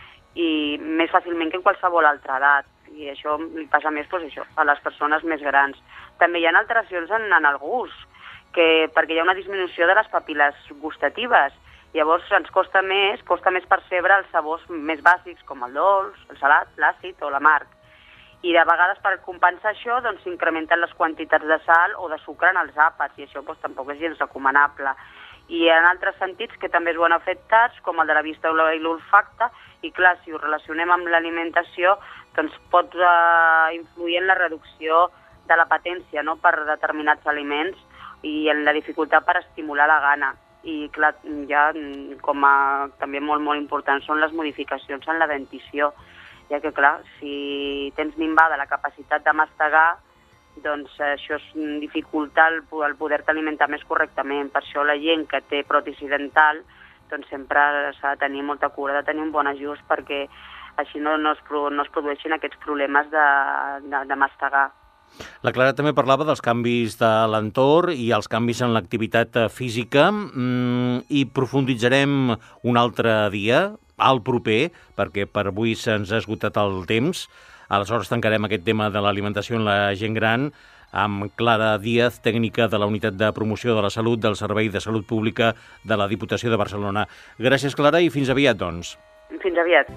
i més fàcilment que en qualsevol altra edat. I això li passa més doncs, això, a les persones més grans. També hi ha alteracions en, en el gust, que, perquè hi ha una disminució de les papil·les gustatives. Llavors ens costa més, costa més percebre els sabors més bàsics, com el dolç, el salat, l'àcid o l'amarg. I de vegades per compensar això doncs, s'incrementen les quantitats de sal o de sucre en els àpats, i això doncs, tampoc és gens recomanable. I en altres sentits que també es veuen afectats, com el de la vista i l'olfacte, i clar, si ho relacionem amb l'alimentació, doncs pot eh, influir en la reducció de la patència, no?, per determinats aliments, i en la dificultat per estimular la gana. I clar, ja com a també molt, molt important són les modificacions en la dentició, ja que clar, si tens minvada la capacitat de mastegar, doncs això dificulta el, el poder-te alimentar més correctament. Per això la gent que té pròtesi dental, doncs sempre s'ha de tenir molta cura, de tenir un bon ajust, perquè així no, no, es, no es produeixin aquests problemes de, de, de mastegar. La Clara també parlava dels canvis de l'entorn i els canvis en l'activitat física mm, i profunditzarem un altre dia, al proper, perquè per avui se'ns ha esgotat el temps. Aleshores tancarem aquest tema de l'alimentació en la gent gran amb Clara Díaz, tècnica de la Unitat de Promoció de la Salut del Servei de Salut Pública de la Diputació de Barcelona. Gràcies, Clara, i fins aviat, doncs. Fins aviat.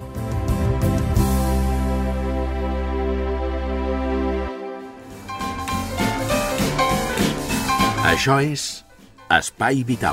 Això és Espai Vital.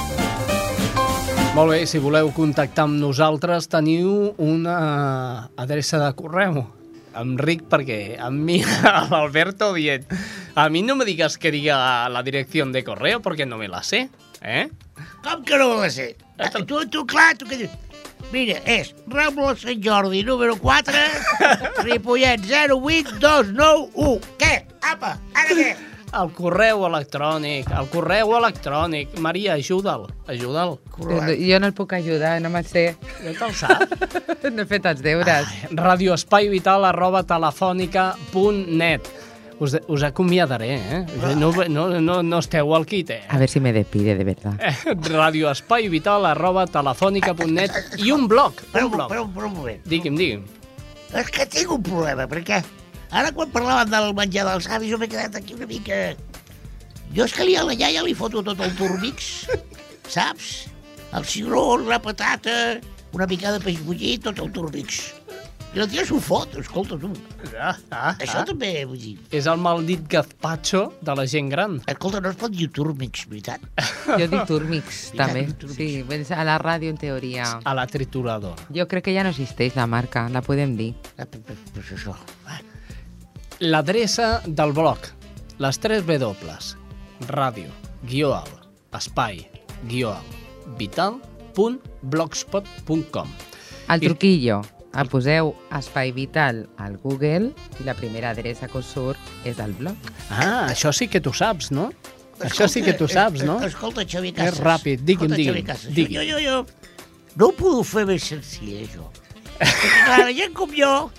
Molt bé, si voleu contactar amb nosaltres teniu una adreça de correu. Em ric perquè a mi, l'Alberto dient, a mi no me digas que diga la direcció de correo porque no me la sé, eh? Com que no me la sé? Tu, tu, clar, tu que dius? Mira, és Rambla Sant Jordi, número quatre, Ripollet zero vuit dos nou u. Què? Apa, ara què? El correu electrònic, el correu electrònic. Maria, ajuda'l, ajuda'l. Jo no el puc ajudar, no me'l sé. Ja te'l saps? No he fet els deures. radioespaivital arroba telefònica punt net. Us, us acomiadaré, eh? No, no, no, no esteu al quite. Eh? A ver si me despide, de verdad. radioespaivital arroba telefònica punt net i un blog. Però, un blog. però, però un moment. Digui'm, digui'm. És que tinc un problema, perquè ara quan parlaven del menjar dels avis jo m'he quedat aquí una mica... Jo és que li a la iaia li foto tot el turmix, saps? El cigró, la patata, una mica de peix bullit, tot el turmix. I la tia s'ho fot, escolta tu. Ah, ah, Això ah. també, vull dir... És el maldit gazpacho de la gent gran. Escolta, no es pot dir turmix, veritat? Jo dic turmix, també. Sí, a la ràdio, en teoria. A la trituradora. Jo crec que ja no existeix la marca, la podem dir. Pues això. L'adreça del blog, les tres dobles, ràdio, guió alt, espai, guió alt, vital punt blogspot punt com. El truquillo, el poseu Espai Vital al Google i la primera adreça que us surt és el blog. Ah, això sí que tu saps, no? Escolta, això sí que tu saps, no? Escolta, Xavi Casas. És ràpid, digui'm, digui'm. digui'm. Jo, jo, jo, no ho puc fer més senzill, això. Perquè, clar, la gent com jo,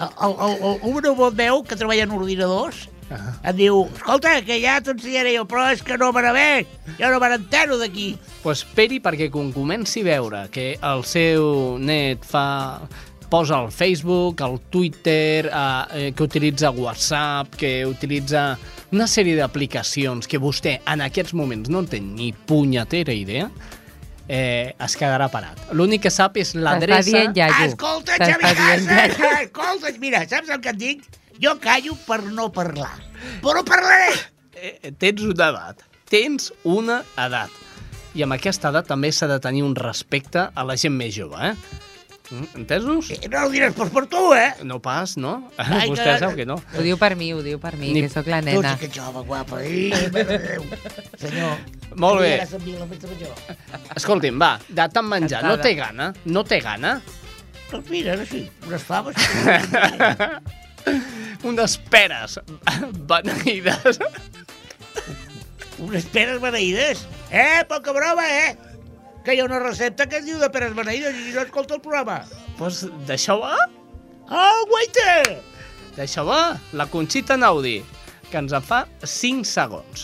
el, el, el, un nebot meu que treballa en ordinadors uh-huh. em diu, escolta, que ja t'ensenyaré jo, però és que no me n've, jo no me n'entero d'aquí. Doncs pues esperi perquè quan comenci a veure que el seu net fa... posa el Facebook, el Twitter, eh, que utilitza WhatsApp, que utilitza una sèrie d'aplicacions que vostè en aquests moments no en té ni punyetera idea, eh, es quedarà parat. L'únic que sap és l'adreça... T'està dient iaio. Escolta, Xavi, escolta, mira, saps el que et dic? Jo callo per no parlar, però parlaré! Eh, tens una edat, tens una edat. I amb aquesta edat també s'ha de tenir un respecte a la gent més jove, eh? Entesos? Eh, no ho diràs pas per tu, eh? No pas, no? Ai, Vostè que... sap que no. Ho diu per mi, ho diu per mi, Ni... que sóc la nena. Tu sí que jove, guapa. Ai, mare de Déu. Senyor. Molt bé. Ja Escolti'm, va, de tant menjar, no té gana? No té gana? Doncs mira, sí, unes faves. Unes peres beneïdes. Unes peres beneïdes? Eh, poca broma, eh? Que hi ha una recepta que es diu de peres beneïdes i no escolta el programa. Doncs pues d'això va? Oh, guaita! D'això va, la Conxita Naudi, que ens en fa cinc segons.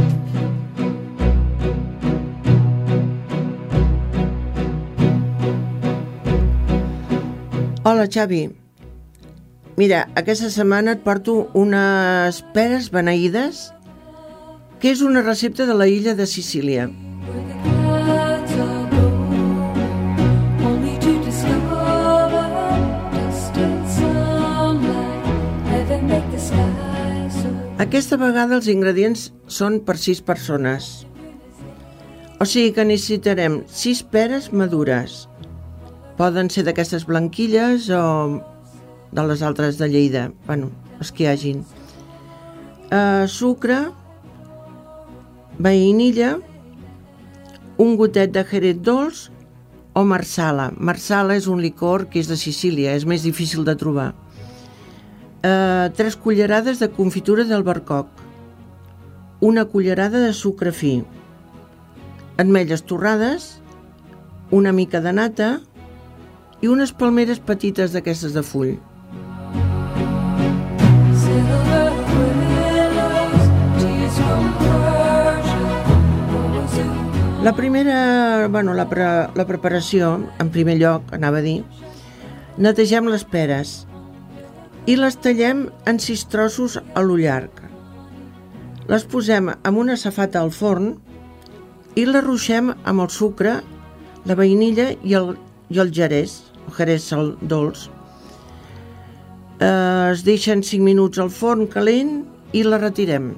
Hola, Xavi. Mira, aquesta setmana et porto unes peres beneïdes, que és una recepta de la illa de Sicília. Aquesta vegada els ingredients són per sis persones. O sigui que necessitarem sis peres madures. Poden ser d'aquestes blanquilles o de les altres de Lleida, bueno, els que hi hagin. Uh, sucre, vainilla, un gotet de jerez dolç o marsala. Marsala és un licor que és de Sicília, és més difícil de trobar. Uh, tres cullerades de confitura d'albercoc, una cullerada de sucre fi, ametlles torrades, una mica de nata i unes palmeres petites d'aquestes de full. La primera, bueno, la, pre, la preparació, en primer lloc, anava a dir, netegem les peres i les tallem en sis trossos a lo llarg. Les posem amb una safata al forn i les ruixem amb el sucre, la vainilla i el, i el jerez, el jerez dolç. Eh, es deixen cinc minuts al forn calent i les retirem.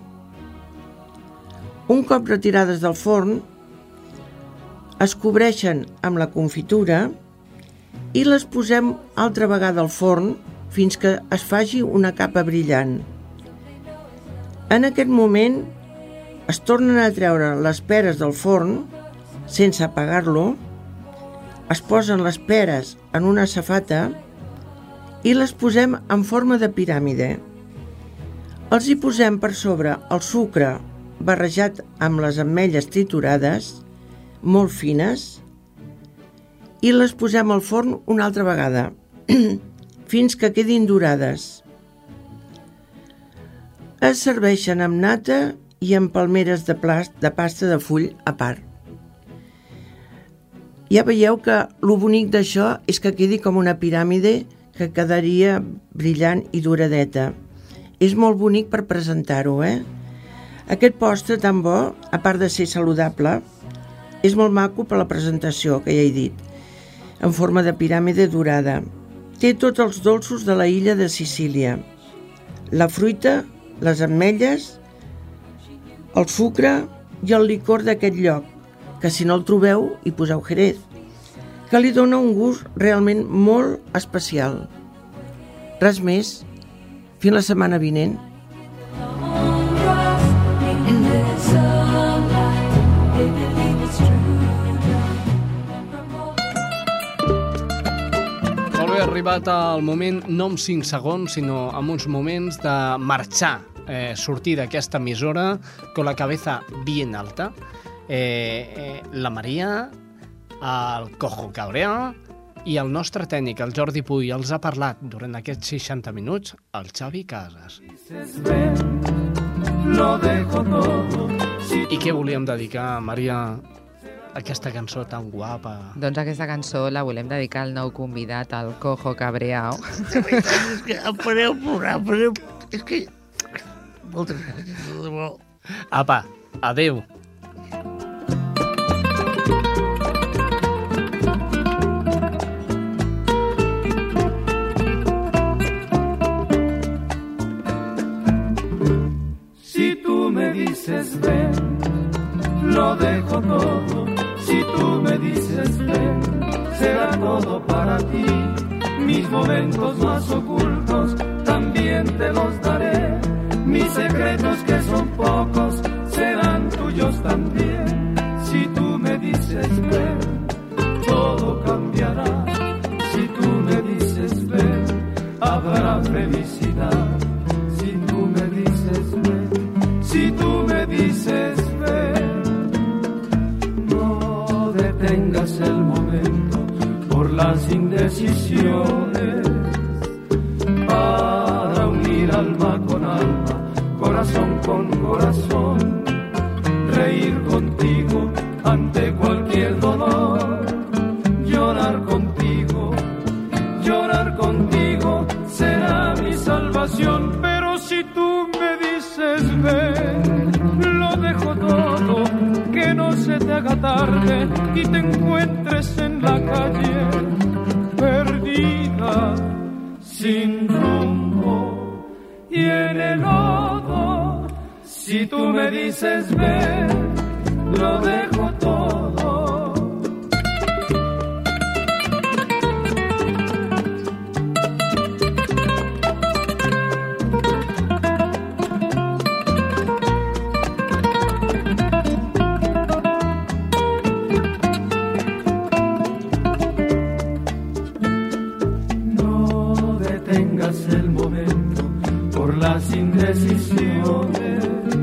Un cop retirades del forn, es cobreixen amb la confitura i les posem altra vegada al forn fins que es faci una capa brillant. En aquest moment es tornen a treure les peres del forn sense apagar-lo, es posen les peres en una safata i les posem en forma de piràmide. Els hi posem per sobre el sucre barrejat amb les ametlles triturades, molt fines, i les posem al forn una altra vegada, fins que quedin dorades. Es serveixen amb nata i amb palmeres de, plast, de pasta de full a part. Ja veieu que el bonic d'això és que quedi com una piràmide que quedaria brillant i doradeta. És molt bonic per presentar-ho, eh? Aquest postre tan bo, a part de ser saludable, és molt maco per la presentació, que ja he dit, en forma de piràmide dorada. Té tots els dolços de la illa de Sicília. La fruita, les ametlles, el sucre i el licor d'aquest lloc, que si no el trobeu hi poseu jerez, que li dona un gust realment molt especial. Res més, fins la setmana vinent. Ha arribat el moment, no amb cinc segons, sinó amb uns moments de marxar, eh, sortir d'aquesta emissora con la cabeza bien alta. Eh, eh, la Maria, el Cojo Cabrea, I el nostre tècnic, el Jordi Puy, els ha parlat durant aquests seixanta minuts, el Xavi Casas. I què volíem dedicar, Maria, aquesta cançó tan guapa? Doncs aquesta cançó la volem dedicar al nou convidat, al Cojo Cabreao. És que em fareu plorar, em fareu... És que... Moltes gràcies, de debò. Apa, adeu. Si tú me dices ven, lo dejo todo. Si tú me dices ven, será todo para ti. Mis momentos más ocultos también te los daré. Mis secretos que son pocos serán tuyos también. Si tú me dices ven, todo cambiará. Si tú me dices ven, habrá felicidad. Si tú me dices ven, si tú me dices ven, no detengas el momento por las indecisiones, para unir alma con alma, corazón con corazón, reír contigo ante cualquier dolor, llorar contigo, llorar contigo será mi salvación. Pero si tú me dices ven, lo dejo todo, que no se te haga tarde y te encuentres en la calle perdida, sin rumbo y en el lodo. Si tú me dices ven, lo dejo todo. El momento por las indecisiones,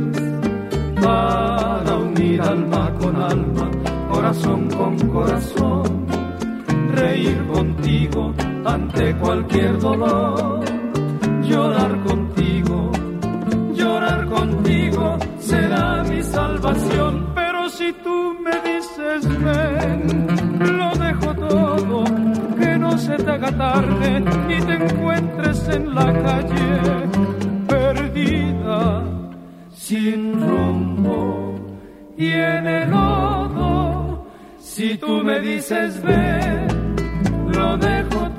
para unir alma con alma, corazón con corazón, reír contigo ante cualquier dolor, llorar contigo, llorar contigo será mi salvación. Pero si tú me dices ven, lo dejo todo, que no se te haga tarde y te encuentres en la calle perdida, sin rumbo y en el lodo. Si tú me dices ven, lo dejo